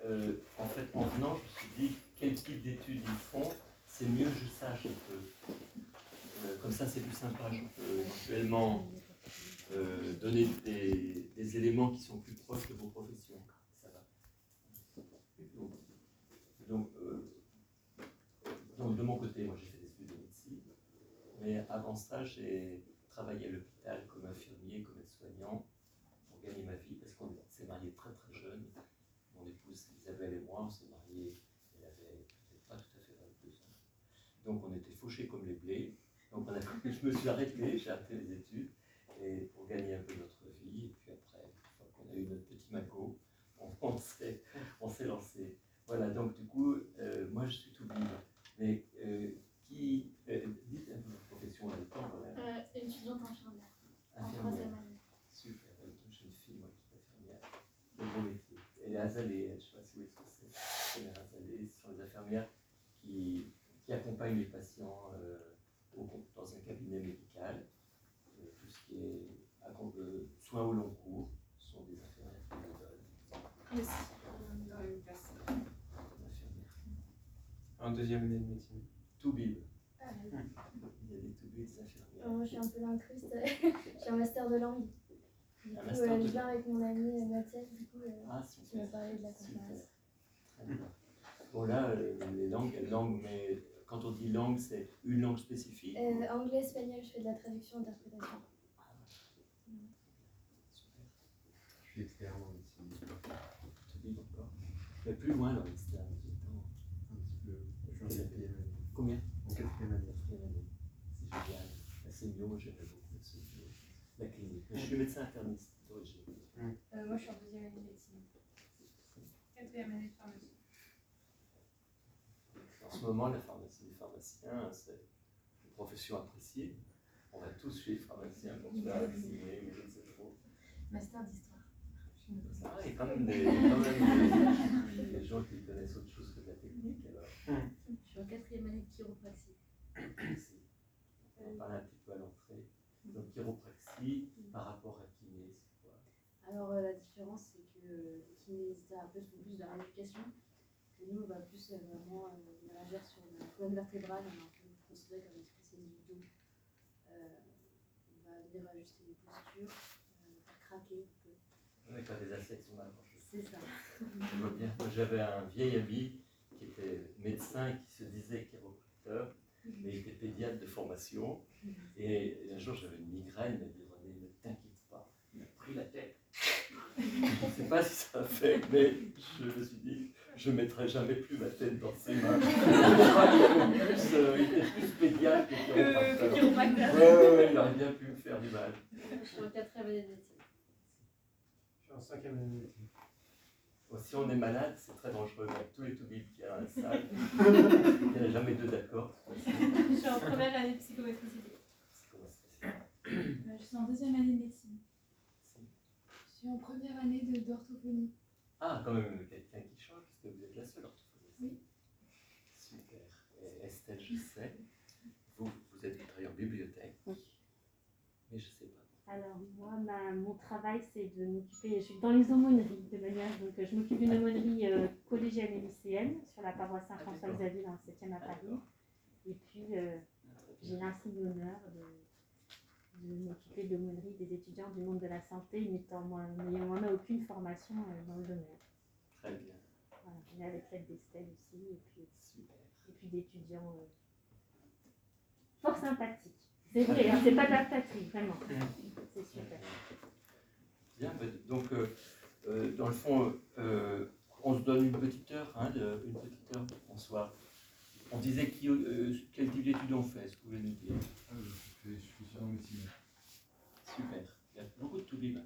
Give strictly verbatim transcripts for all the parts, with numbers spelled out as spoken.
euh, en fait, en venant, je me suis dit, quel type d'études ils font, c'est mieux je sache un peu. Euh, comme ça, c'est plus sympa. Je peux éventuellement euh, donner des, des éléments qui sont plus proches de vos professions. Ça va. Donc, donc, euh, donc de mon côté, moi, j'ai fait des études de médecine. Mais avant ça, j'ai travaillé à l'hôpital comme infirmier, comme aide-soignant, pour gagner ma vie, parce qu'on s'est mariés très très jeunes. Mon épouse Isabelle et moi, on s'est mariés, elle avait peut-être pas tout à fait vingt-deux ans. Donc on était fauchés comme les blés. Donc on a, je me suis arrêté, j'ai arrêté les études, et pour gagner un peu notre vie. Et puis après, une fois qu'on a eu notre petit magot, on, on s'est on s'est lancé. Voilà, donc du coup, euh, moi je suis tout libre. Mais euh, qui... Euh, dites un peu votre profession en même temps quand même. Euh, étudiante infirmière. En troisième année. Super, une jeune fille, moi, qui est infirmière. Le beau métier. Elle est azalée, je ne sais pas si vous voyez ce que c'est. Elle est azalée, ce sont les infirmières qui, qui accompagnent les patients euh, au, dans un cabinet médical. Euh, tout ce qui est euh, soins au long cours sont des infirmières qui le donnent. Aussi, dans une classe. En deuxième année de médecine. Tout bib. Ah, oui. Il y a des tout bib, des infirmières. Euh, moi, je suis un peu l'incruste. J'ai un master de langue. Du coup, Un master euh, de je viens avec mon ami Mathias, du coup, euh, Ah, tu super. m'as parlé de la Super. conférence. Très bien. Bon, là, euh, les langues, langues, mais quand on dit langue, c'est une langue spécifique. Euh, anglais, espagnol, je fais de la traduction, interprétation. Super. Je suis externe en médecine. Tu dis encore. Mais plus loin, là, externe. Un petit peu. Je suis en quatrième année. Combien? En quatrième année. Quatrième année. C'est génial. La sémio, moi j'aimais beaucoup la sémio. La clinique. Mais je suis médecin interniste d'origine. Euh, moi, je suis en deuxième année de médecine. Quatrième année de pharmacie. En ce moment, la pharmacie des pharmaciens, c'est une profession appréciée. On va tous chez les pharmaciens pour se faire vacciner, mais je ne sais trop. Master d'histoire. Ah, il y a quand même des, quand même des, des gens qui connaissent autre chose que de la technique. Alors, Je suis en quatrième année de chiropraxie. ici, on va parler un petit peu à l'entrée. Donc, chiropraxie par rapport à kiné, c'est quoi? Alors euh, la différence c'est que euh, les kinésithérapeutes font plus de la rééducation, que nous on va plus euh, vraiment euh, réagir sur la colonne vertébrale, on est un peu considéré comme une spécialiste du dos. Euh, on va venir ajuster les postures, euh, faire craquer un peu. Ouais, quand les assiettes sont mal rangées. C'est ça. Je vois bien. Moi, j'avais un vieil ami qui était médecin, qui se disait chiropracteur, mais il était pédiatre de formation. Et un jour, j'avais une migraine, il m'a dit René, ne t'inquiète pas. Il m'a pris la tête. Je ne sais pas si ça a fait, mais je me suis dit, je ne mettrai jamais plus ma tête dans ses mains. Je crois qu'il avait plus, euh, il était plus pédiatre que chiropracteur. Oui, ouais, ouais, il aurait bien pu me faire du mal. Je suis en quatrième année de médecine. Je suis en cinquième année de médecine. Bon, si on est malade, c'est très dangereux avec tous les toubibs qu'il y a dans la salle. Il n'y en a jamais deux d'accord. Je suis en première année de psychomotricité. C'est comment c'est Euh, Je suis en deuxième année de médecine. Je suis en première année de- d'orthophonie. Ah, quand même quelqu'un qui change, parce que vous êtes la seule orthophoniste. Oui. Super. Et Estelle, je sais, vous, vous êtes travaillée en bibliothèque, Oui. mais je ne sais pas. Alors moi ma, mon travail c'est de m'occuper, je suis dans les aumôneries de manière, donc euh, je m'occupe d'une aumônerie euh, collégienne et lycéenne sur la paroisse Saint-François-Xavier dans le septième à Paris. Et puis euh, j'ai l'insigne honneur de, de m'occuper de l'aumônerie des étudiants du monde de la santé, n'étant moi, n'ayant moi-même aucune formation euh, dans le domaine. Très bien. Voilà, on est avec l'aide d'Estelle aussi, et puis, Super. et puis d'étudiants euh, fort sympathiques. C'est vrai, hein, c'est pas de la flatterie, vraiment. C'est super. Bien, bah, donc euh, euh, dans le fond, euh, on se donne une petite heure, hein, de, une petite heure, bonsoir. On disait qui, euh, quel type d'études on fait, est-ce que vous voulez nous dire? Ah, je, je suis sur en médecine. Super. Il y a beaucoup de toubibs.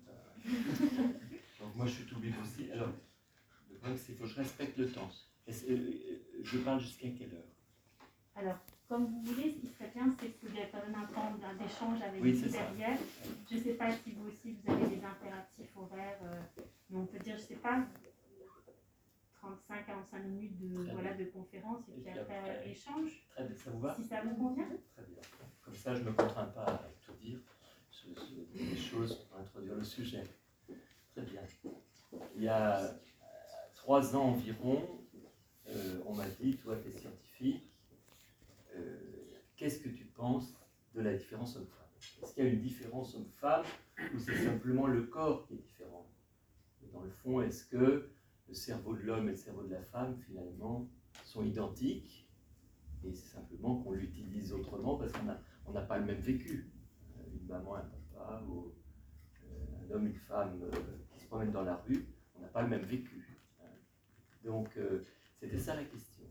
Donc moi je suis toubib aussi. Alors, le problème c'est qu'il faut que je respecte le temps. Est-ce que, euh, je parle jusqu'à quelle heure? Alors, comme vous voulez, ce qui serait bien, c'est que vous avez quand même un temps d'un- d'échange avec Oui, nous c'est ça. derrière. Je ne sais pas si vous aussi, vous avez des impératifs horaires, euh, mais on peut dire, je ne sais pas, trente-cinq à quarante-cinq minutes de, Très voilà, bien. de conférence et Et puis puis après après- échange, Très bien, ça vous va? si ça vous convient. Très bien. Comme ça, je ne me contrains pas à tout dire. Je, je dis des choses pour introduire le sujet. Très bien. Il y a euh, trois trois ans environ, euh, on m'a dit, toi tu es scientifique, euh, qu'est-ce que tu penses de la différence homme-femme? Est-ce qu'il y a une différence homme-femme ou c'est simplement le corps qui est différent? Et dans le fond, est-ce que le cerveau de l'homme et le cerveau de la femme, finalement, sont identiques? Et c'est simplement qu'on l'utilise autrement parce qu'on n'a on n'a pas le même vécu. Euh, Une maman, un papa, ou euh, un homme, une femme euh, qui se promènent dans la rue, on n'a pas le même vécu. Hein. Donc, euh, c'était ça la question.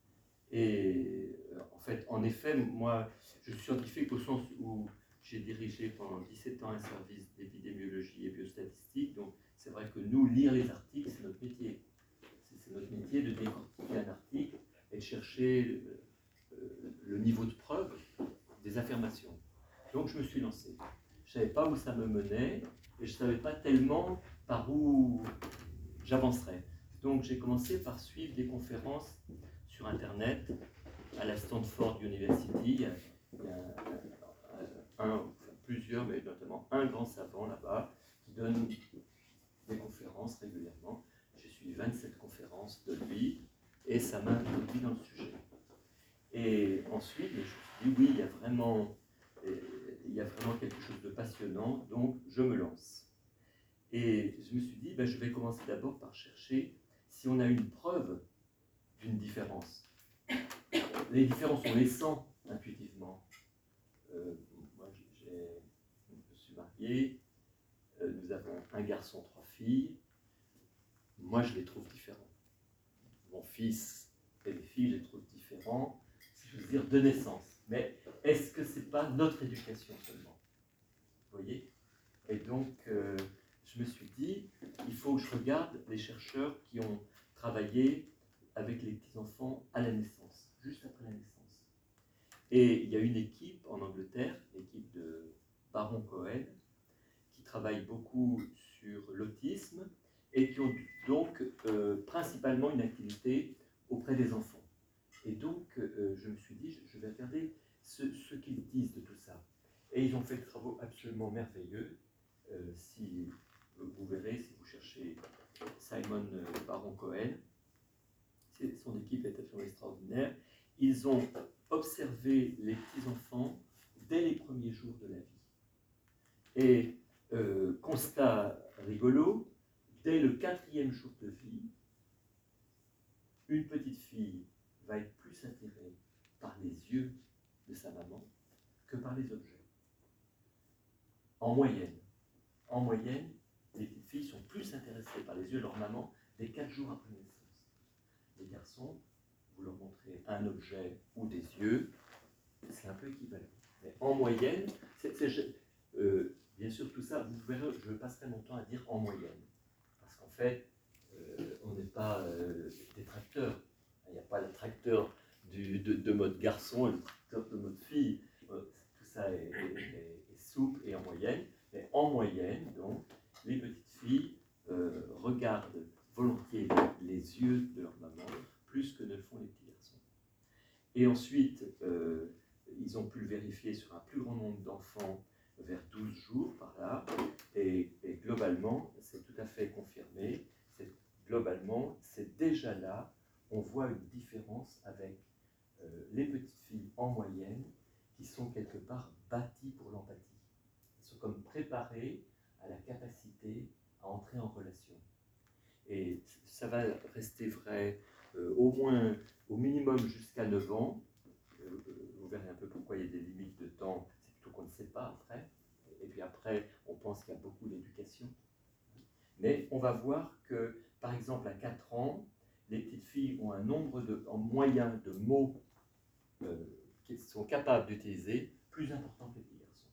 Et euh, en fait, en effet, moi, je suis scientifique au sens où j'ai dirigé pendant dix-sept ans un service d'épidémiologie et biostatistique. Donc, c'est vrai que nous, lire les articles, c'est notre métier. C'est c'est notre métier de décortiquer un article et de chercher euh, le niveau de preuve des affirmations. Donc, je me suis lancé. Je ne savais pas où ça me menait et je ne savais pas tellement par où j'avancerais. Donc, j'ai commencé par suivre des conférences sur Internet à la Stanford University. Il y a, il y a un, un, plusieurs, mais notamment un grand savant là-bas qui donne des conférences régulièrement. J'ai suivi vingt-sept conférences de lui et ça m'a introduit dans le sujet. Et ensuite, je me suis dit, oui, il y a vraiment, il y a vraiment quelque chose de passionnant, donc je me lance. Et je me suis dit, ben, je vais commencer d'abord par chercher si on a une preuve d'une différence. Les différences, on les sent intuitivement. Euh, moi, j'ai, je suis marié, euh, nous avons un garçon, trois filles. Moi, je les trouve différents. Mon fils et les filles, je les trouve différents, si je veux dire, de naissance. Mais est-ce que ce n'est pas notre éducation seulement? Vous voyez? Et donc, euh, je me suis dit, il faut que je regarde les chercheurs qui ont travaillé avec les petits-enfants à la naissance, juste après la naissance. Et il y a une équipe en Angleterre, l'équipe de Baron Cohen, qui travaille beaucoup sur l'autisme et qui ont donc euh, principalement une activité auprès des enfants. Et donc, euh, je me suis dit, je vais regarder ce, ce qu'ils disent de tout ça. Et ils ont fait des travaux absolument merveilleux. Euh, si vous verrez, si vous cherchez Simon Baron Cohen, son équipe est absolument extraordinaire. Ils ont observé les petits-enfants dès les premiers jours de la vie. Et euh, constat rigolo, dès le quatrième jour de vie, une petite fille va être plus attirée par les yeux de sa maman que par les objets. En moyenne. En moyenne, les petites filles sont plus intéressées par les yeux de leur maman dès quatre jours après la naissance. Les garçons, vous leur montrez un objet ou des yeux, c'est un peu équivalent. Mais en moyenne, c'est, c'est, euh, bien sûr tout ça, vous verrez, je passerai mon temps à dire en moyenne. Parce qu'en fait, euh, on n'est pas euh, des tracteurs. Il n'y a pas le tracteur du, de, de mode garçon et le tracteur de mode fille. Euh, tout ça est, est, est, est souple et en moyenne. Mais en moyenne, donc, les petites filles euh, regardent volontiers les, les yeux de leur maman plus que ne le font les petits garçons. Et ensuite, euh, ils ont pu le vérifier sur un plus grand nombre d'enfants vers douze jours par là, et, et globalement, c'est tout à fait confirmé. C'est, globalement, c'est déjà là, on voit une différence avec euh, les petites filles en moyenne qui sont quelque part bâties pour l'empathie. Elles sont comme préparées à la capacité à entrer en relation. Et ça va rester vrai euh, au moins, au minimum jusqu'à neuf ans. Euh, vous verrez un peu pourquoi il y a des limites de temps, c'est plutôt qu'on ne sait pas après. Et puis après, on pense qu'il y a beaucoup d'éducation. Mais on va voir que, par exemple, à quatre ans, les petites filles ont un nombre de, en moyen de mots euh, qu'ils sont capables d'utiliser plus important que les petits garçons.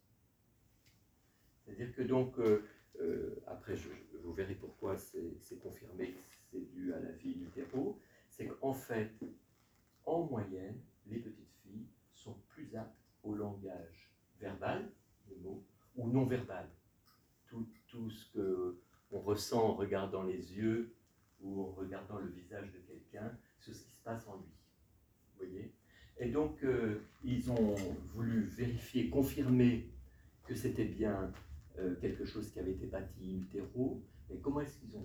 C'est-à-dire que donc, euh, euh, après, je, vous verrez pourquoi c'est, c'est confirmé que c'est dû à la vie in utero, c'est qu'en fait, en moyenne, les petites filles sont plus aptes au langage verbal, les mots, ou non verbal. Tout, tout ce qu'on ressent en regardant les yeux ou en regardant le visage de quelqu'un, c'est ce qui se passe en lui. Vous voyez ? Et donc, euh, ils ont voulu vérifier, confirmer que c'était bien euh, quelque chose qui avait été bâti in utero. Et comment est-ce qu'ils ont fait ?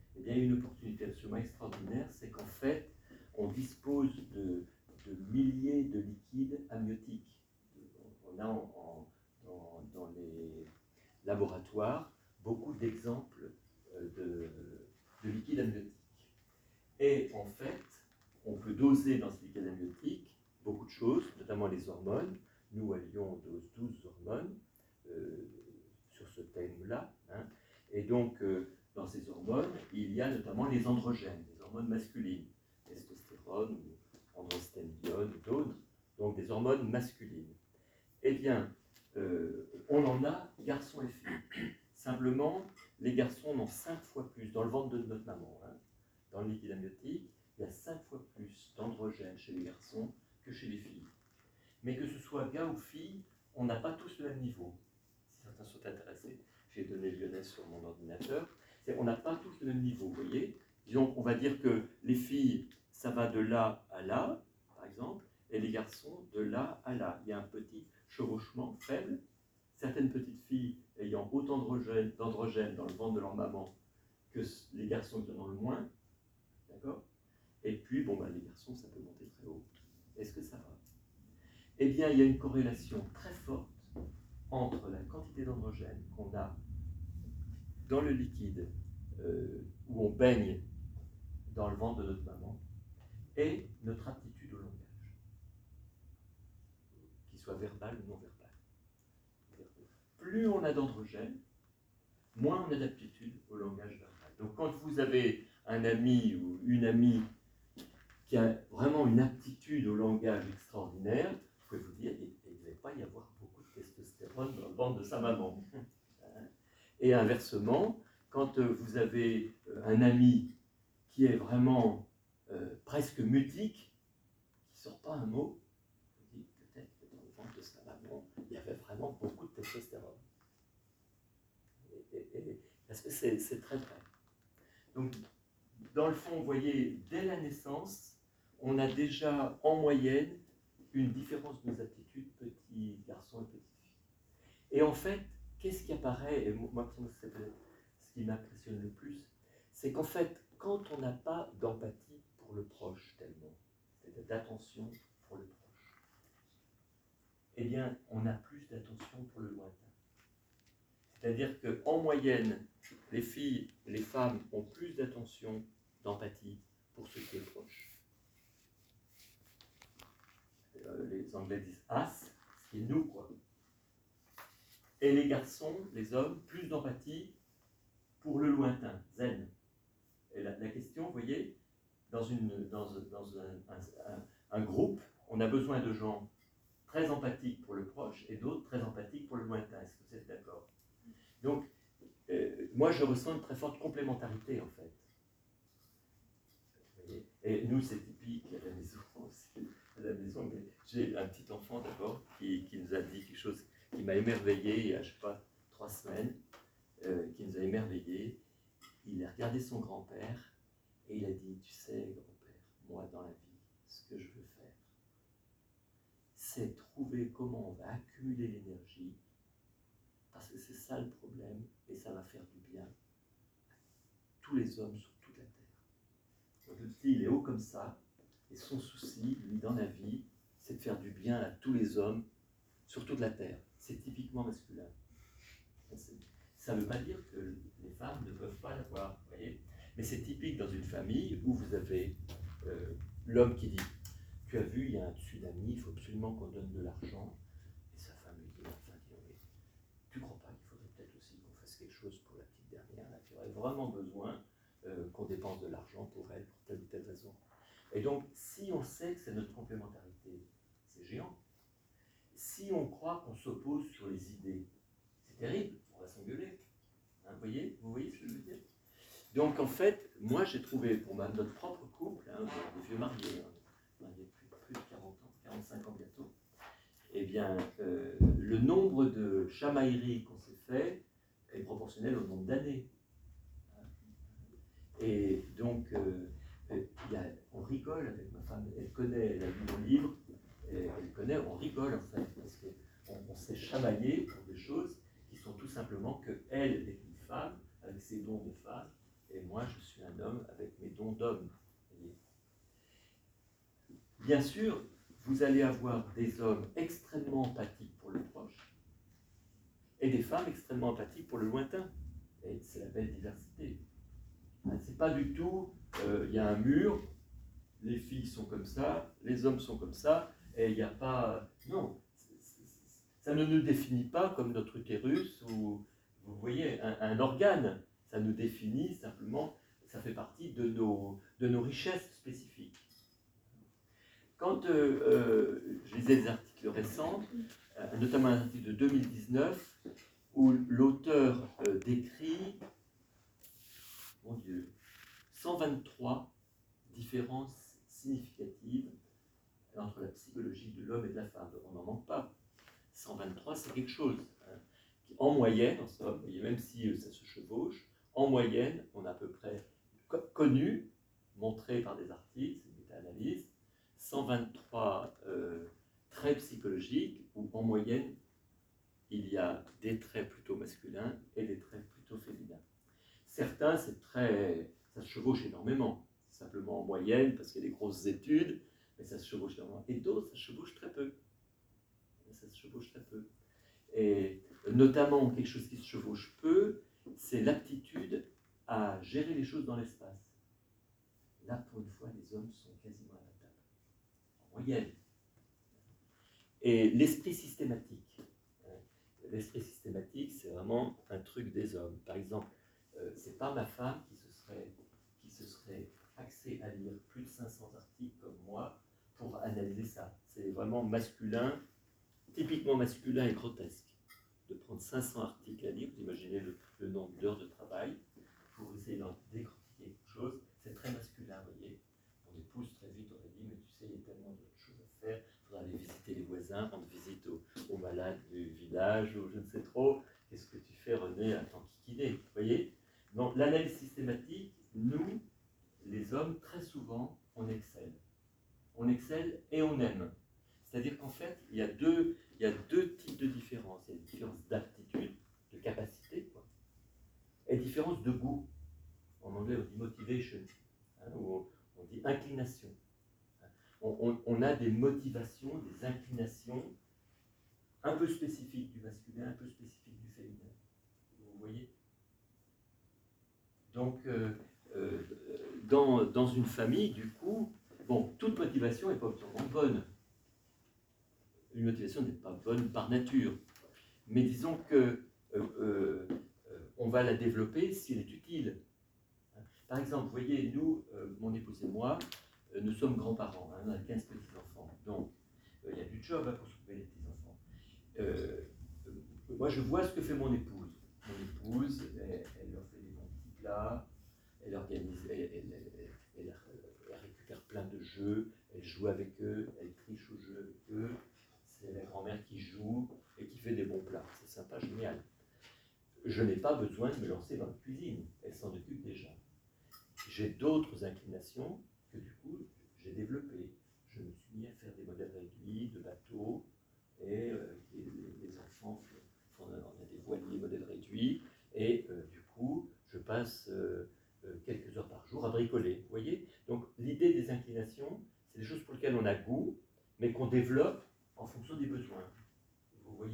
eh bien, il y a une opportunité absolument extraordinaire, c'est qu'en fait, on dispose de, de milliers de liquides amniotiques. On a en, en, dans, dans les laboratoires beaucoup d'exemples de, de liquide amniotique. Et en fait, on peut doser dans ce liquide amniotique beaucoup de choses, notamment les hormones. Nous, à Lyon, on dose douze hormones euh, sur ce thème-là. Hein. Et donc, euh, dans ces hormones, il y a notamment les androgènes, les hormones masculines, testostérone, ou androstenedione, ou d'autres, donc des hormones masculines. Eh bien, euh, on en a garçons et filles. Simplement, les garçons en ont cinq fois plus dans le ventre de notre maman. Hein. Dans le liquide amniotique, il y a cinq fois plus d'androgènes chez les garçons que chez les filles. Mais que ce soit gars ou fille, on n'a pas tous le même niveau. Si certains sont intéressés, j'ai donné Lyonnais sur mon ordinateur. On n'a pas tous le même niveau, vous voyez. Disons, on va dire que les filles, ça va de là à là, par exemple, et les garçons de là à là. Il y a un petit chevauchement faible. Certaines petites filles ayant autant d'androgènes dans le ventre de leur maman que les garçons qui en ont le moins. D'accord ? Et puis, bon, ben, les garçons, ça peut monter très haut. Est-ce que ça va ? Eh bien, il y a une corrélation très forte entre la quantité d'androgènes qu'on a dans le liquide euh, où on baigne dans le ventre de notre maman et notre aptitude au langage, qu'il soit verbal ou non verbal. Plus on a d'androgènes, moins on a d'aptitude au langage verbal. Donc quand vous avez un ami ou une amie qui a vraiment une aptitude au langage extraordinaire, vous pouvez vous dire, il ne devait pas y avoir beaucoup de testostérone dans le ventre de sa maman. Et inversement, quand vous avez un ami qui est vraiment euh, presque mutique, qui ne sort pas un mot, vous dites peut-être que dans le ventre de sa maman, il y avait vraiment beaucoup de testostérone. Et, et, et, parce que c'est, c'est très vrai. Donc, dans le fond, vous voyez, dès la naissance, on a déjà en moyenne une différence de nos aptitudes, petits garçons et petites filles. Et en fait, qu'est-ce qui apparaît, et moi, c'est ce qui m'impressionne le plus, c'est qu'en fait, quand on n'a pas d'empathie pour le proche tellement, c'est-à-dire d'attention pour le proche, eh bien, on a plus d'attention pour le lointain. C'est-à-dire qu'en moyenne, les filles et les femmes ont plus d'attention, d'empathie pour ce qui est proche. Euh, les Anglais disent « us », ce qui est nous, quoi. Et les garçons, les hommes, plus d'empathie pour le lointain, zen. Et la, la question, vous voyez, dans, une, dans, dans un, un, un, un groupe, on a besoin de gens très empathiques pour le proche et d'autres très empathiques pour le lointain. Est-ce que vous êtes d'accord ? Donc, euh, moi, je ressens une très forte complémentarité, en fait. Vous voyez ? Et nous, c'est typique à la maison aussi. À la maison, mais j'ai un petit enfant d'abord qui, qui nous a dit quelque chose qui m'a émerveillé il y a, je ne sais pas, trois semaines, euh, qui nous a émerveillés. Il a regardé son grand-père et il a dit, tu sais, grand-père, moi, dans la vie, ce que je veux faire, c'est trouver comment on va accumuler l'énergie, parce que c'est ça le problème, et ça va faire du bien à tous les hommes sur toute la Terre. Donc le petit, il est haut comme ça, et son souci, lui, dans la vie, c'est de faire du bien à tous les hommes sur toute la Terre. C'est typiquement masculin. Ça ne veut pas dire que les femmes ne peuvent pas l'avoir, vous voyez. Mais c'est typique dans une famille où vous avez euh, l'homme qui dit « Tu as vu, il y a un tsunami, il faut absolument qu'on donne de l'argent. » Et sa femme lui dit « Enfin, tu ne crois pas qu'il faudrait peut-être aussi qu'on fasse quelque chose pour la petite dernière, là, qui aurait vraiment besoin euh, qu'on dépense de l'argent pour elle, pour telle ou telle raison. » Et donc, si on sait que c'est notre complémentarité, c'est géant. Si on croit qu'on s'oppose sur les idées, c'est terrible, on va s'engueuler. Hein, vous voyez, vous voyez ce que je veux dire? Donc en fait, moi j'ai trouvé pour ma, notre propre couple, hein, des vieux mariés, hein, mariés depuis plus de quarante ans, quarante-cinq ans bientôt, eh bien euh, le nombre de chamailleries qu'on s'est fait est proportionnel au nombre d'années. Et donc, euh, y a, on rigole avec ma femme, elle connaît, elle a lu mon livre, et elle connaît, on rigole en fait, parce qu'on on s'est chamaillé pour des choses qui sont tout simplement que elle est une femme, avec ses dons de femme, et moi je suis un bien sûr, vous allez avoir des hommes extrêmement empathiques pour le proche et des femmes extrêmement empathiques pour le lointain. Et c'est la belle diversité. C'est pas du tout, euh, il y a un mur, les filles sont comme ça, les hommes sont comme ça, et il n'y a pas... Non, c'est, c'est, c'est, ça ne nous définit pas comme notre utérus ou, vous voyez, un, un organe. Ça nous définit simplement, ça fait partie de nos, de nos richesses spécifiques. Quand euh, euh, je lisais des articles récents, euh, notamment un article de deux mille dix-neuf, où l'auteur euh, décrit, mon Dieu, cent vingt-trois différences significatives entre la psychologie de l'homme et de la femme. On n'en manque pas. cent vingt-trois, c'est quelque chose. Hein. En moyenne, en somme, vous voyez, même si ça se chevauche, en moyenne, on a à peu près connu, montré par des articles, c'est une méta-analyse, cent vingt-trois euh, traits psychologiques où, en moyenne, il y a des traits plutôt masculins et des traits plutôt féminins. Certains, c'est très, ça se chevauche énormément, simplement en moyenne, parce qu'il y a des grosses études, mais ça se chevauche énormément. Et d'autres, ça se chevauche très peu. Ça se chevauche très peu. Et notamment, quelque chose qui se chevauche peu, c'est l'aptitude à gérer les choses dans l'espace. Là, pour une fois, les hommes sont quasiment à la table, en moyenne. Et l'esprit systématique. L'esprit systématique, c'est vraiment un truc des hommes. Par exemple, euh, c'est pas ma femme qui se serait, qui se serait axée à lire plus de cinq cents articles comme moi pour analyser ça. C'est vraiment masculin, typiquement masculin et grotesque. De prendre cinq cents articles à lire, vous imaginez le, le nombre d'heures de travail pour essayer d'en décortiquer quelque chose, c'est très masculin, vous voyez. Mon épouse très vite aurait dit, mais tu sais, il y a tellement d'autres choses à faire, il faudra aller visiter les voisins, rendre visite aux, aux malades du village, ou je ne sais trop, qu'est-ce que tu fais René à t'enquiquiner, vous voyez. Donc l'analyse systématique, nous, les hommes, très souvent, on excelle. On excelle et on aime. C'est-à-dire qu'en fait, il y a deux, il y a deux types de différences. Il y a une différence d'aptitude, de capacité, quoi, et différence de goût. En anglais, on dit motivation, hein, ou on, on dit inclination. On, on, on a des motivations, des inclinations un peu spécifiques du masculin, un peu spécifiques du féminin. Vous voyez ? Donc, euh, euh, dans, dans une famille, du coup, bon, toute motivation n'est pas obligatoirement bonne. Une motivation n'est pas bonne par nature. Mais disons que euh, euh, on va la développer si elle est utile. Par exemple, vous voyez, nous, euh, mon épouse et moi, euh, nous sommes grands-parents, hein, on a quinze petits-enfants. Donc, euh, il y a du job hein, pour s'occuper des petits-enfants. Euh, euh, moi, je vois ce que fait mon épouse. Mon épouse, elle, elle leur fait des bons petits plats, elle organise, elle, elle, elle, elle, elle, elle récupère plein de jeux, elle joue avec eux, elle triche aux jeux avec eux. C'est la grand-mère qui joue et qui fait des bons plats. C'est sympa, génial. Je n'ai pas besoin de me lancer dans la cuisine. Elle s'en occupe déjà. J'ai d'autres inclinations que du coup j'ai développées. Je me suis mis à faire des modèles réduits de bateaux et euh, les, les enfants font, on a des voiliers modèles réduits et euh, du coup je passe euh, euh, quelques heures par jour à bricoler. Vous voyez ? Donc l'idée des inclinations, c'est des choses pour lesquelles on a goût, mais qu'on développe en fonction des besoins. Vous voyez ?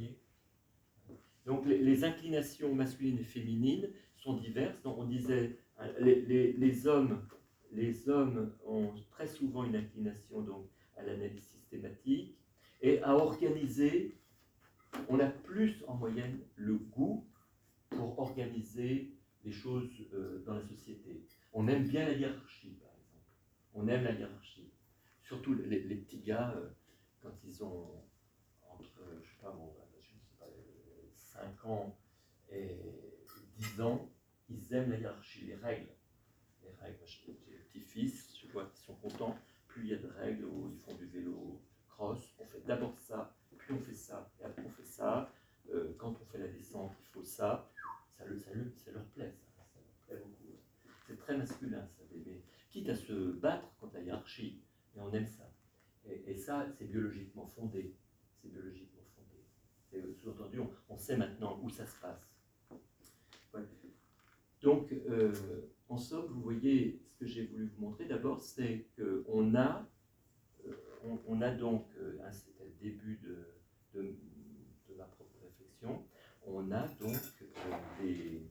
Donc les, les inclinations masculines et féminines sont diverses. Donc on disait, les, les, les, hommes, les hommes ont très souvent une inclination donc, à l'analyse systématique et à organiser. On a plus en moyenne le goût pour organiser les choses euh, dans la société. On aime bien la hiérarchie, par exemple. On aime la hiérarchie. Surtout les, les petits gars, euh, quand ils ont entre, je sais pas, bon, je sais pas, cinq ans et dix ans, ils aiment la hiérarchie, les règles. Les règles. J'ai des petits-fils, je vois qu'ils sont contents. Plus il y a de règles, où ils font du vélo cross, on fait d'abord ça, puis on fait ça, et après on fait ça. Euh, quand on fait la descente, il faut ça. Ça, le, ça, le, ça leur plaît, ça, ça leur plaît beaucoup. C'est très masculin, ça, bébé. Quitte à se battre contre la hiérarchie, mais on aime ça. Et, et ça, c'est biologiquement fondé. C'est biologiquement fondé. C'est sous-entendu, on, on sait maintenant où ça se passe. Ouais. Donc, euh, en somme, vous voyez, ce que j'ai voulu vous montrer d'abord, c'est qu'on a, euh, on, on a donc, euh, hein, c'était le début de, de, de ma propre réflexion, on a donc euh, des,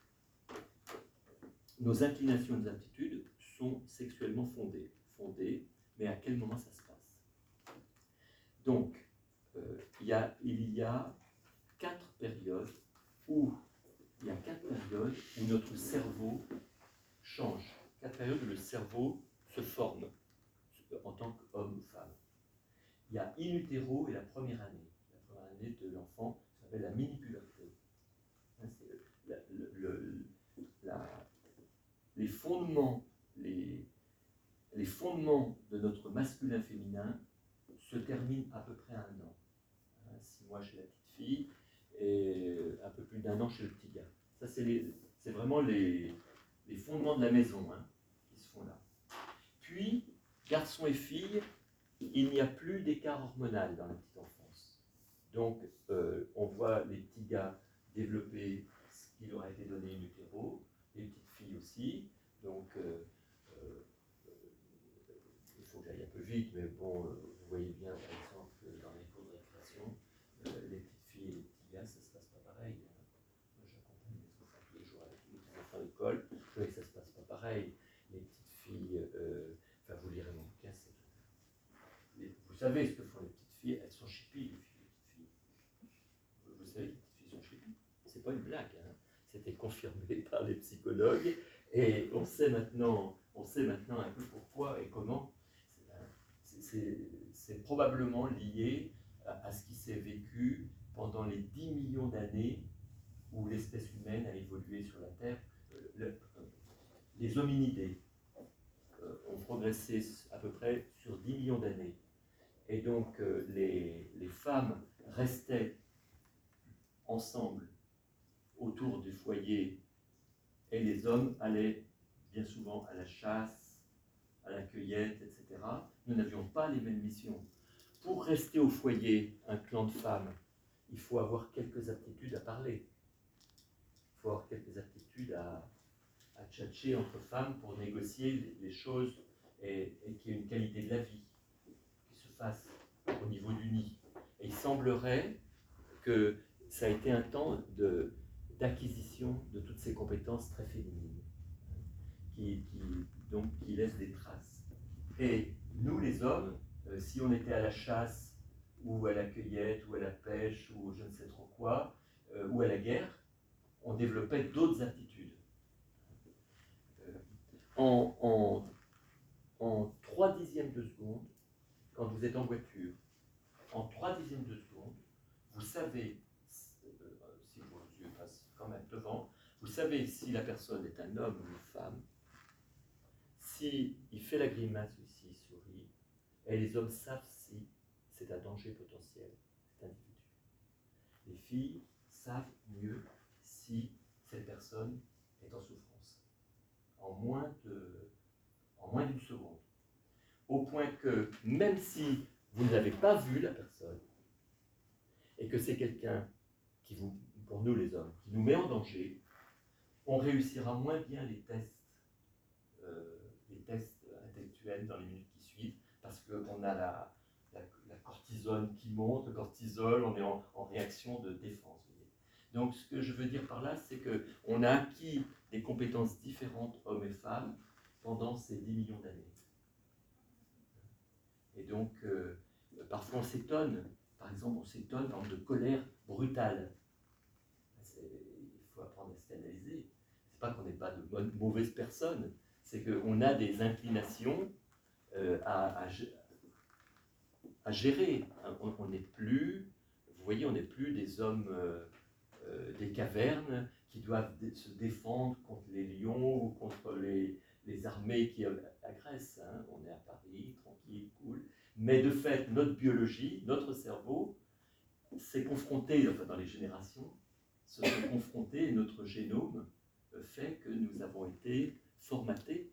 nos inclinations et nos aptitudes sont sexuellement fondées. Fondées, mais à quel moment ça se passe? Donc, euh, il y a, il y a quatre périodes où il y a quatre périodes où notre cerveau change. Quatre périodes où le cerveau se forme en tant qu'homme ou femme. Il y a in utero et la première année. La première année de l'enfant s'appelle la mini-puberté. Hein, c'est la, le, le, la, les fondements, les, les fondements de notre masculin-féminin se terminent à peu près à un an. Hein, six mois chez la petite fille et un peu plus d'un an chez le petit gars. Ça, c'est, les, c'est vraiment les, les fondements de la maison, hein, qui se font là. Puis, garçons et filles, il n'y a plus d'écart hormonal dans la petite enfance. Donc, euh, on voit les petits gars développer ce qui leur a été donné in utero, les petites filles aussi. Donc, euh, euh, il faut que j'aille un peu vite, mais bon, euh, vous voyez bien, par exemple, que dans les cours de récréation, euh, les petites filles et les petits gars, ça ne se passe pas pareil. Hein. Moi, j'accompagne les enfants tous les jours avec les petits enfants à l'école, je vois que ça ne se passe pas pareil. Les petites filles, euh, enfin, vous lirez mon bouquin, c'est vous savez ce que font les petites filles, elles sont chippies, les filles, les petites filles. Vous savez que les petites filles sont chippies. C'est pas une blague, hein. C'était confirmé par les psychologues, et on sait maintenant, on sait maintenant un peu pourquoi et comment. C'est, c'est, c'est probablement lié à, à ce qui s'est vécu pendant les dix millions d'années où l'espèce humaine a évolué sur la Terre. Le, les hominidés euh, ont progressé à peu près sur dix millions d'années. Et donc, euh, les, les femmes restaient ensemble autour du foyer et les hommes allaient bien souvent à la chasse, à la cueillette, et cetera. Nous n'avions pas les mêmes missions. Pour rester au foyer, un clan de femmes, il faut avoir quelques aptitudes à parler. Il faut avoir quelques aptitudes à, à tchatcher entre femmes pour négocier les, les choses et, et qu'il y ait une qualité de la vie qui se fasse au niveau du nid. Et il semblerait que ça a été un temps de, d'acquisition de toutes ces compétences très féminines, qui, qui, donc, qui laissent des traces. Et nous, les hommes, euh, si on était à la chasse, ou à la cueillette, ou à la pêche, ou je ne sais trop quoi, euh, ou à la guerre, on développait d'autres aptitudes. Euh, en, en, en trois dixièmes de seconde, quand vous êtes en voiture, en trois dixièmes de seconde, vous savez, euh, si vos yeux passent quand même devant, vous savez si la personne est un homme ou une femme, si il fait la grimace ou s'il sourit, et les hommes savent si c'est un danger potentiel, cet individu. Les filles savent mieux si cette personne est en souffrance, en moins de, en moins d'une seconde. Au point que, même si vous ne l'avez pas vu, la personne, et que c'est quelqu'un qui vous, pour nous les hommes, qui nous met en danger, on réussira moins bien les tests, euh, les tests intellectuels dans les minutes qui suivent, parce qu'on a la, la, la cortisone qui monte, le cortisol, on est en, en réaction de défense. Vous voyez. Donc ce que je veux dire par là, c'est qu'on a acquis des compétences différentes, hommes et femmes, pendant ces dix millions d'années. Et donc, euh, parfois on s'étonne, par exemple, on s'étonne par exemple, de colère brutale. C'est, il faut apprendre à s'analyser. C'est pas qu'on n'est pas de bonnes, mauvaises personnes, c'est qu'on a des inclinations euh, à, à, à gérer. On n'est plus, vous voyez, on n'est plus des hommes euh, euh, des cavernes qui doivent dé- se défendre contre les lions ou contre les, les armées qui agressent. Hein. On est à Paris, tranquille, cool. Mais de fait, notre biologie, notre cerveau, s'est confronté, enfin dans les générations, se sont confrontés, et notre génome fait que nous avons été formatés,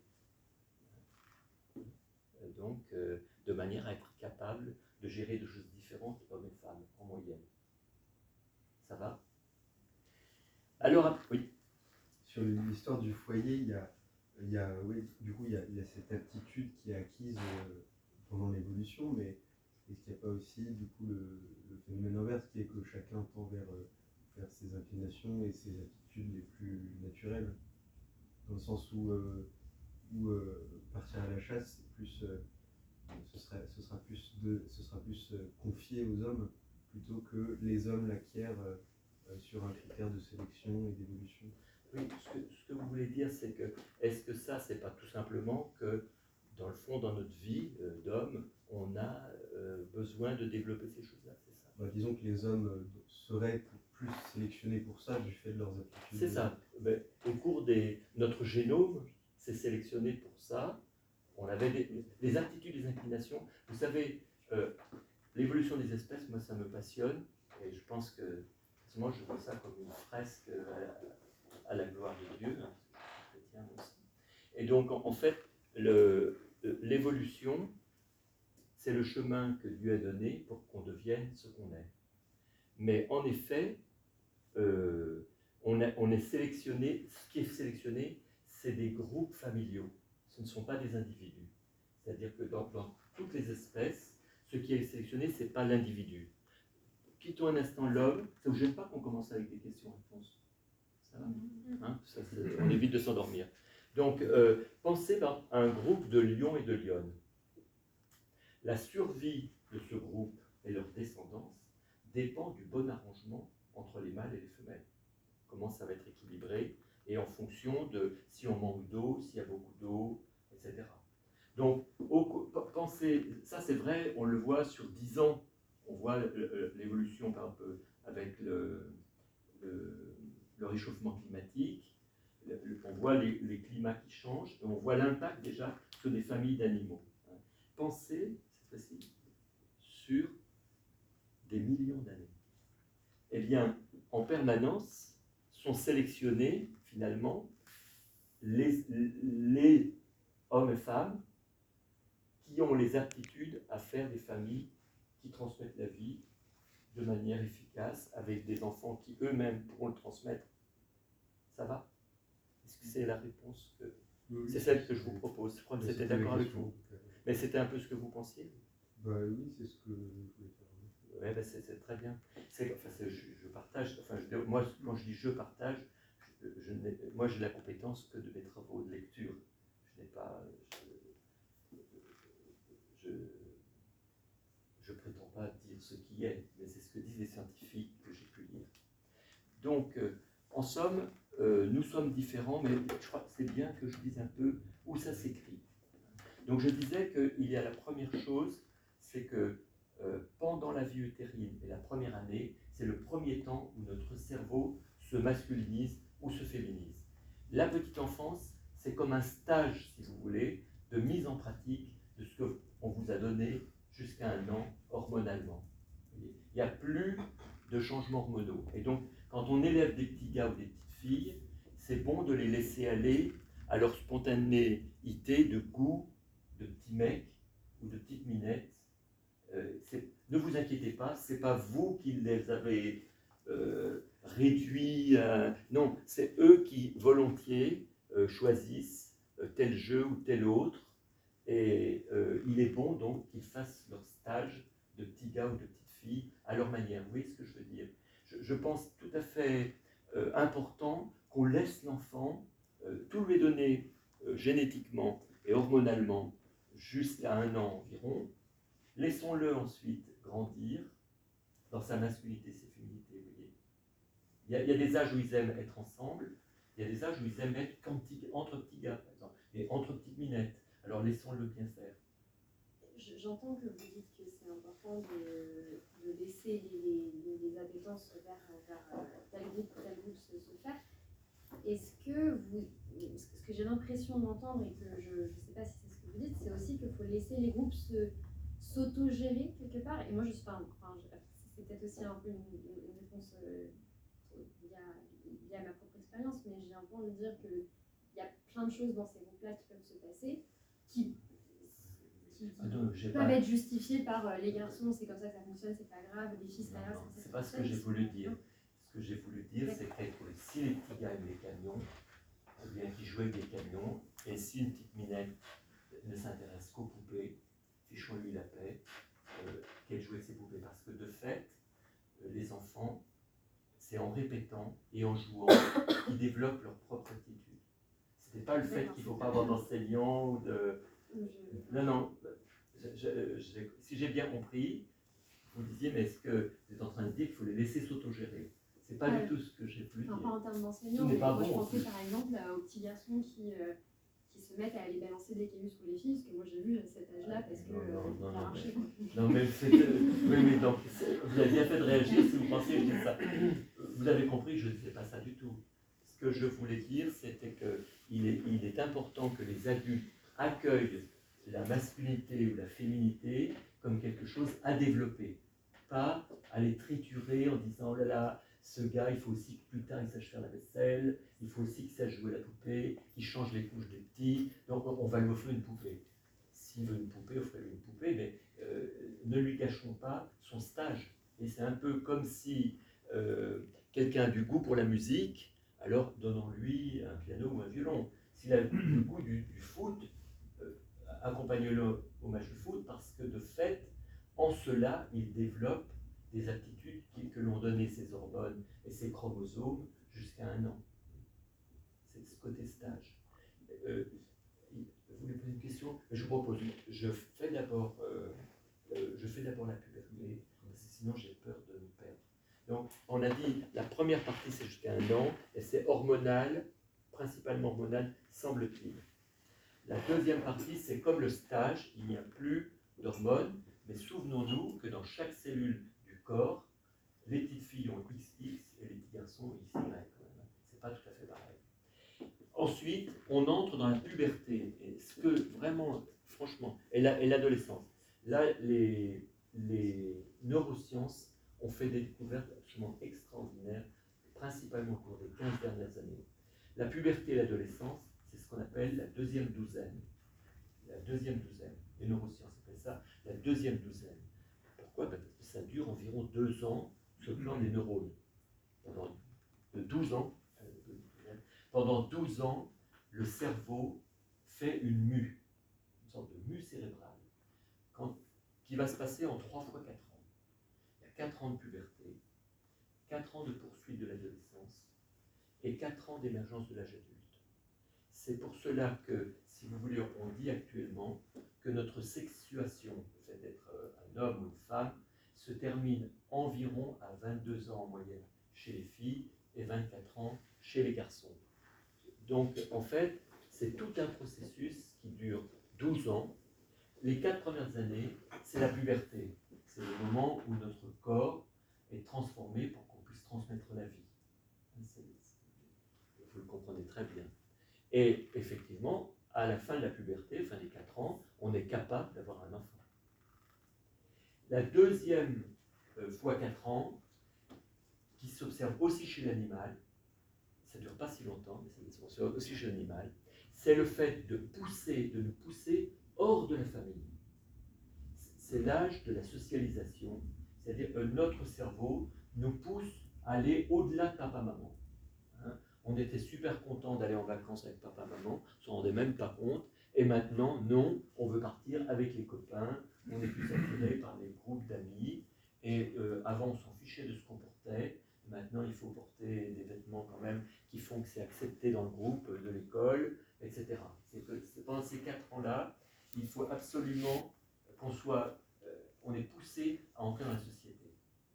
donc euh, de manière à être capables de gérer des choses différentes, hommes et femmes, en moyenne. Ça va? Alors, oui. Sur l'histoire du foyer, il y a, il y a, oui, du coup, il y a, il y a cette aptitude qui est acquise euh, pendant l'évolution, mais est-ce qu'il n'y a pas aussi du coup le, le phénomène inverse qui est que chacun tend vers, euh, vers ses inclinations et ses attitudes les plus naturelles, dans le sens où, euh, où euh, partir à la chasse, c'est plus, euh, ce, serait, ce sera plus, de, ce sera plus euh, confié aux hommes plutôt que les hommes l'acquièrent euh, euh, sur un critère de sélection et d'évolution. Oui, ce que, ce que vous voulez dire, c'est que, est-ce que ça, c'est pas tout simplement que, dans le fond, dans notre vie euh, d'homme, on a euh, besoin de développer ces choses-là, c'est ça? Bah, disons que les hommes euh, seraient plus sélectionnés pour ça du fait de leurs aptitudes. C'est ça. Ben, au cours de notre génome, c'est sélectionné pour ça. On avait des, les aptitudes, les inclinations. Vous savez, euh, l'évolution des espèces, moi, ça me passionne. Et je pense que, moi, je vois ça comme une fresque à la, à la gloire de Dieu. Hein, je suis chrétien aussi. Et donc, en, en fait, le, l'évolution, c'est le chemin que Dieu a donné pour qu'on devienne ce qu'on est. Mais en effet, euh, on, a, on est sélectionné, ce qui est sélectionné, c'est des groupes familiaux, ce ne sont pas des individus. C'est-à-dire que dans, dans toutes les espèces, ce qui est sélectionné, ce n'est pas l'individu. Quittons un instant l'homme, ça ne vous gêne pas qu'on commence avec des questions-réponses? Ça va, hein, ça, on évite de s'endormir. Donc, euh, pensez à un groupe de lions et de lionnes. La survie de ce groupe et leur descendance dépend du bon arrangement entre les mâles et les femelles. Comment ça va être équilibré, et en fonction de si on manque d'eau, s'il y a beaucoup d'eau, et cetera. Donc, au, pensez, ça c'est vrai, on le voit sur dix ans, on voit l'évolution par exemple avec le, le, le réchauffement climatique, le, le, on voit les, les climats qui changent, et on voit l'impact déjà sur des familles d'animaux. Pensez, cette fois-ci, sur des millions d'années. Eh bien, en permanence, sont sélectionnés, finalement, les, les hommes et femmes qui ont les aptitudes à faire des familles qui transmettent la vie de manière efficace, avec des enfants qui eux-mêmes pourront le transmettre. Ça va? Est-ce que c'est la réponse que... Oui, c'est celle que je vous propose. Je crois que c'était d'accord avec vous. Mais c'était un peu ce que vous pensiez? Bah oui, c'est ce que je voulais faire. Oui, ben c'est, c'est très bien. C'est, enfin, c'est, je, je partage, enfin, je, moi, quand je dis je partage, je, je n'ai, moi j'ai la compétence que de mes travaux de lecture. Je n'ai pas, je, je, je prétends pas dire ce qui est, mais c'est ce que disent les scientifiques que j'ai pu lire. Donc, euh, en somme, euh, nous sommes différents, mais je crois que c'est bien que je dise un peu où ça s'écrit. Donc, je disais qu'il y a la première chose, c'est que Euh, pendant la vie utérine et la première année, c'est le premier temps où notre cerveau se masculinise ou se féminise. La petite enfance, c'est comme un stage, si vous voulez, de mise en pratique de ce qu'on vous a donné jusqu'à un an hormonalement. Il n'y a plus de changements hormonaux. Et donc, quand on élève des petits gars ou des petites filles, c'est bon de les laisser aller à leur spontanéité de goût de petits mecs ou de petites minettes. Euh, ne vous inquiétez pas, ce n'est pas vous qui les avez euh, réduits, à... non, c'est eux qui volontiers euh, choisissent euh, tel jeu ou tel autre, et euh, il est bon donc qu'ils fassent leur stage de petits gars ou de petites filles à leur manière. Vous voyez ce que je veux dire? je, je pense tout à fait euh, important qu'on laisse l'enfant, euh, tout lui donner euh, génétiquement et hormonalement jusqu'à un an environ. Laissons-le ensuite grandir dans sa masculinité, ses féminités, vous voyez. Il y, a, il y a des âges où ils aiment être ensemble, il y a des âges où ils aiment être entre petits gars, par exemple, et entre petites minettes. Alors laissons-le bien faire. J'entends que vous dites que c'est important de, de laisser les, les, les appétences vers, vers tel groupe ou tel groupe se, se faire. Est-ce que vous, ce que j'ai l'impression d'entendre, et que je ne sais pas si c'est ce que vous dites, c'est aussi qu'il faut laisser les groupes se s'auto-gérer quelque part. Et moi, je suis pas, enfin, c'est peut-être aussi un peu une, une réponse euh, via, via ma propre expérience, mais j'ai un peu envie de dire qu'il y a plein de choses dans ces groupes-là qui peuvent se passer, qui, qui, qui Attends, peuvent pas... être justifiées par euh, les garçons, c'est comme ça que ça fonctionne, c'est pas grave, les filles, c'est pas grave. Non, c'est pas ce que j'ai voulu dire. Ce que j'ai voulu dire, c'est que si les petits gars aiment les camions, eh bien qu'ils jouent avec des camions, et si une petite minette ne s'intéresse qu'aux poupées, fichons-lui la paix, euh, qu'elle joue avec ses poupées. Parce que de fait, euh, les enfants, c'est en répétant et en jouant qu'ils développent leur propre attitude. Ce n'est pas le fait qu'il ne faut pas avoir d'enseignant ou de... Non, non. Je, je, je, si j'ai bien compris, vous disiez, mais est-ce que vous êtes en train de dire qu'il faut les laisser s'autogérer? C'est pas ah, du tout ce que j'ai voulu non, dire. pas en termes d'enseignants, Tout n'est mais pas moi bon, je en pensais plus. par exemple euh, aux petits garçons qui, euh, qui se mettent à aller balancer des cailloux sur les filles, parce que moi j'ai vu à cet âge-là, parce que Non, non, euh, non, ça non, marchait. mais- quoi. Non, mais c'est. euh, oui, mais donc, c'est- vous avez bien fait de réagir si vous pensiez que je disais ça. Vous avez compris, je ne disais pas ça du tout. Ce que je voulais dire, c'était qu'il est, il est important que les adultes accueillent la masculinité ou la féminité comme quelque chose à développer, pas à les triturer en disant oh là là, ce gars, il faut aussi que plus tard il sache faire la vaisselle, il faut aussi qu'il sache jouer la poupée, qu'il change les couches des petits, donc on, on va lui offrir une poupée. S'il veut une poupée, offrez-lui une poupée, mais euh, ne lui cachons pas son stage. Et c'est un peu comme si euh, quelqu'un a du goût pour la musique, alors donnons-lui un piano ou un violon. S'il a le goût du, du foot, euh, accompagnez-le au match de foot, parce que de fait, en cela, il développe des aptitudes qui, que l'on donnait ses hormones et ses chromosomes jusqu'à un an. C'est ce côté stage. Euh, vous voulez poser une question? Je vous propose, je fais d'abord euh, euh, je fais d'abord la puberté, parce que sinon j'ai peur de me perdre. Donc, on a dit, la première partie c'est jusqu'à un an, et c'est hormonal, principalement hormonal, semble-t-il. La deuxième partie, c'est comme le stage, il n'y a plus d'hormones, mais souvenons-nous que dans chaque cellule du corps, les petites filles ont X X et les petits garçons ont X Y. C'est pas tout à fait pareil. Ensuite, on entre dans la puberté, et ce que vraiment, franchement, et l'adolescence. Là, les, les neurosciences ont fait des découvertes absolument extraordinaires, principalement au cours des quinze dernières années. La puberté et l'adolescence, c'est ce qu'on appelle la deuxième douzaine. La deuxième douzaine. Les neurosciences appellent ça la deuxième douzaine. Pourquoi? Parce que ça dure environ deux ans sur le plan des neurones. Pendant de douze ans, pendant douze ans, le cerveau fait une mue, une sorte de mue cérébrale, quand, qui va se passer en trois fois quatre ans. Il y a quatre ans de puberté, quatre ans de poursuite de l'adolescence et quatre ans d'émergence de l'âge adulte. C'est pour cela que, si vous voulez, on dit actuellement que notre sexuation, le fait d'être un homme ou une femme, se termine environ à vingt-deux ans en moyenne chez les filles et vingt-quatre ans chez les garçons. Donc, en fait, c'est tout un processus qui dure douze ans. Les quatre premières années, c'est la puberté. C'est le moment où notre corps est transformé pour qu'on puisse transmettre la vie. C'est, c'est, vous le comprenez très bien. Et effectivement, à la fin de la puberté, fin des quatre ans, on est capable d'avoir un enfant. La deuxième euh, fois quatre ans, qui s'observe aussi chez l'animal, ça ne dure pas si longtemps, mais ça s'observe aussi chez l'animal, c'est le fait de pousser, de nous pousser hors de la famille. C'est l'âge de la socialisation, c'est-à-dire que notre cerveau nous pousse à aller au-delà de papa-maman. Hein, on était super content d'aller en vacances avec papa-maman, on ne se rendait même pas compte, et maintenant, non, on veut partir avec les copains, on est plus attiré par les groupes d'amis, et euh, avant on s'en fichait de ce qu'on portait, maintenant il faut porter des vêtements quand même qui font que c'est accepté dans le groupe de l'école, et cetera. C'est que c'est pendant ces quatre ans-là, il faut absolument qu'on soit, euh, on est poussé à entrer dans la société.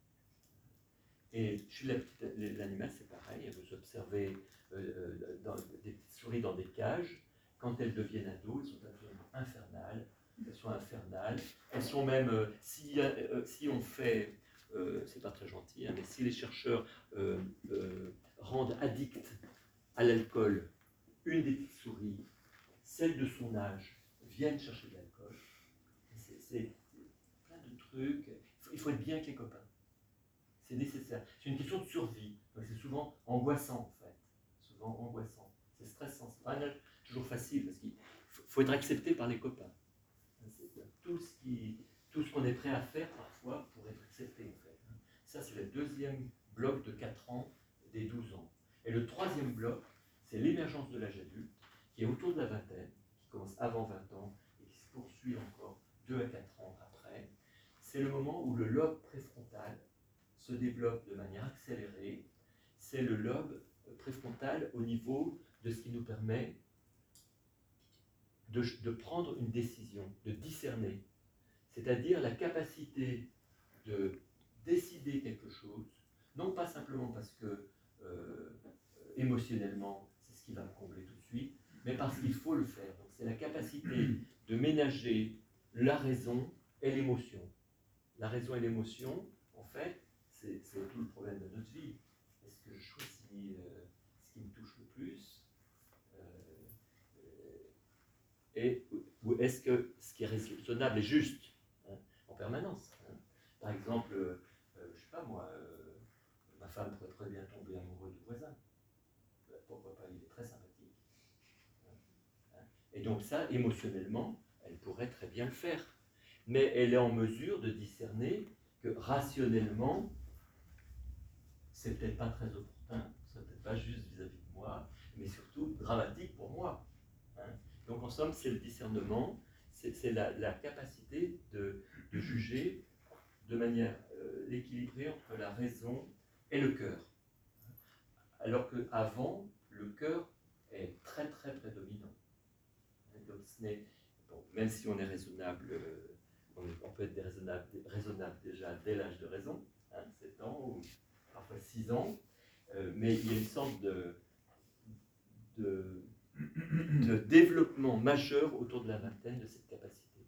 Et chez l'animal, c'est pareil, vous observez euh, dans, des petites souris dans des cages, quand elles deviennent ados, elles sont absolument infernales, elles sont infernales, elles sont même, euh, si, euh, si on fait, euh, c'est pas très gentil, hein, mais si les chercheurs euh, euh, rendent addict à l'alcool une des petites souris, celles de son âge viennent chercher de l'alcool, c'est, c'est plein de trucs, il faut, il faut être bien avec les copains. C'est nécessaire. C'est une question de survie. Donc c'est souvent angoissant, en fait. Souvent angoissant. C'est stressant. C'est pas un âge toujours facile, parce qu'il faut être accepté par les copains. C'est tout ce, qui, tout ce qu'on est prêt à faire, parfois, pour être accepté, en fait. Ça, c'est le deuxième bloc de quatre ans des douze ans. Et le troisième bloc, c'est l'émergence de l'âge adulte, qui est autour de la vingtaine, qui commence avant vingt ans, et qui se poursuit encore deux à quatre ans après, c'est le moment où le lobe préfrontal se développe de manière accélérée. C'est le lobe préfrontal au niveau de ce qui nous permet de, de prendre une décision, de discerner, c'est-à-dire la capacité de décider quelque chose, non pas simplement parce que euh, émotionnellement c'est ce qui va me combler tout de suite, mais parce qu'il faut le faire. Donc c'est la capacité de ménager la raison et l'émotion. La raison et l'émotion, en fait, c'est tout le problème de notre vie. Est-ce que je choisis euh, ce qui me touche le plus euh, et, ou est-ce que ce qui est raisonnable est juste hein, en permanence hein. Par exemple, euh, euh, je ne sais pas moi, euh, ma femme pourrait très bien tomber amoureuse du voisin. Pourquoi pas, il est très sympathique. Hein. Et donc ça, émotionnellement, elle pourrait très bien le faire. Mais elle est en mesure de discerner que rationnellement, c'est peut-être pas très opportun, c'est peut-être pas juste vis-à-vis de moi, mais surtout dramatique pour moi. Hein. Donc en somme, c'est le discernement, c'est la, la capacité de, de juger de manière euh, équilibrée entre la raison et le cœur. Alors qu'avant, le cœur est très très prédominant. Donc ce n'est, bon, même si on est raisonnable, euh, on, est, on peut être raisonnable, raisonnable déjà dès l'âge de raison, hein, sept ans ou parfois six ans, euh, mais il y a une sorte de, de, de développement majeur autour de la vingtaine de cette capacité.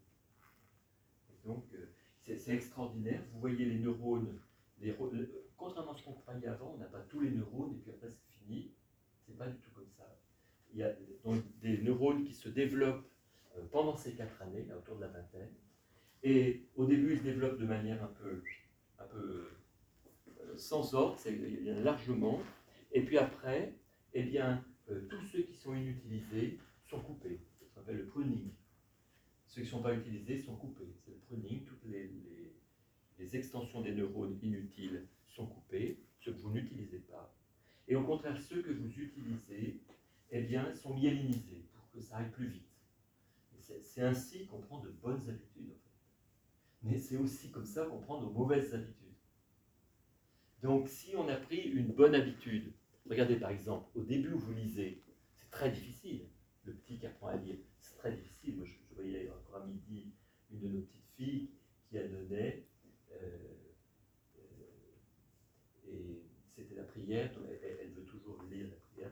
Et donc, euh, c'est extraordinaire. Vous voyez les neurones, les, contrairement à ce qu'on croyait avant, on n'a pas tous les neurones et puis après c'est fini. C'est pas du tout comme ça. Il y a donc des neurones qui se développent euh, pendant ces quatre années, là, autour de la vingtaine. Et au début, ils se développent de manière un peu, un peu euh, sans ordre, il y en a largement. Et puis après, eh bien, euh, tous ceux qui sont inutilisés sont coupés. Ça s'appelle le pruning. Ceux qui ne sont pas utilisés sont coupés. C'est le pruning. Toutes les, les, les extensions des neurones inutiles sont coupées, ceux que vous n'utilisez pas. Et au contraire, ceux que vous utilisez, eh bien, sont myélinisés pour que ça aille plus vite. C'est ainsi qu'on prend de bonnes habitudes, en fait. Mais c'est aussi comme ça qu'on prend nos mauvaises habitudes. Donc, si on a pris une bonne habitude, regardez par exemple, au début où vous lisez, c'est très difficile. Le petit qui apprend à lire, c'est très difficile. Moi, je, je voyais encore à midi une de nos petites filles qui annonnait, euh, euh, et c'était la prière, donc elle, elle veut toujours lire la prière.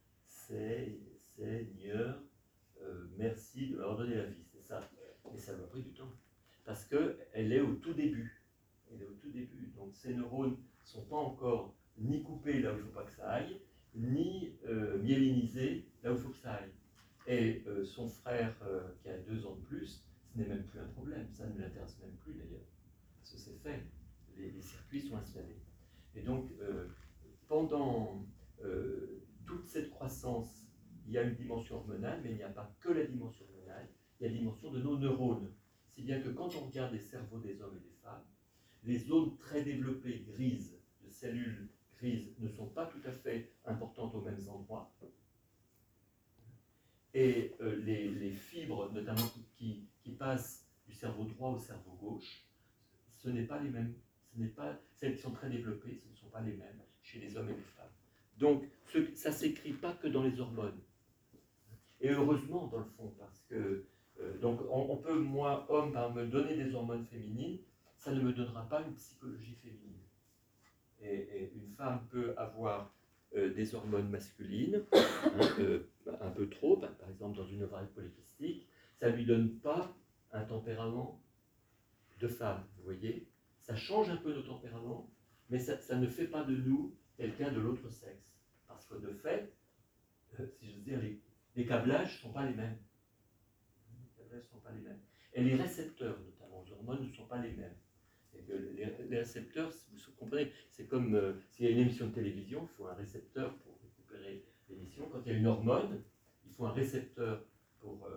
Seigneur, euh, merci de leur donner la vie, c'est ça. Mais ça lui a pris du temps, parce qu'elle est au tout début. Elle est au tout début, donc ces neurones ne sont pas encore ni coupés là où il ne faut pas que ça aille, ni euh, myélinisés là où il faut que ça aille. Et euh, son frère, euh, qui a deux ans de plus, ce n'est même plus un problème, ça ne l'intéresse même plus d'ailleurs, parce que c'est fait, les, les circuits sont installés. Et donc, euh, pendant euh, toute cette croissance, il y a une dimension hormonale, mais il n'y a pas que la dimension hormonale, il y a la dimension de nos neurones. Si bien que quand on regarde les cerveaux des hommes et des femmes, les zones très développées grises, de cellules grises, ne sont pas tout à fait importantes aux mêmes endroits. Et euh, les, les fibres, notamment qui, qui, qui passent du cerveau droit au cerveau gauche, ce n'est pas les mêmes. Ce n'est pas, celles qui sont très développées, ce ne sont pas les mêmes chez les hommes et les femmes. Donc, ce, ça ne s'écrit pas que dans les hormones. Et heureusement, dans le fond, parce que euh, donc on, on peut, moi, homme, par me donner des hormones féminines, ça ne me donnera pas une psychologie féminine. Et, et une femme peut avoir euh, des hormones masculines, hein, euh, un peu trop, ben, par exemple dans une ovarie polycystique, ça ne lui donne pas un tempérament de femme, vous voyez. Ça change un peu nos tempéraments, mais ça, ça ne fait pas de nous quelqu'un de l'autre sexe. Parce que de fait, euh, si je veux dire, les, les câblages ne sont pas les mêmes. Les câblages ne sont pas les mêmes. Et les récepteurs, notamment aux hormones, ne sont pas les mêmes. Et que les, les récepteurs, vous comprenez, c'est comme euh, s'il y a une émission de télévision, il faut un récepteur pour récupérer l'émission. Quand il y a une hormone, il faut un récepteur pour euh,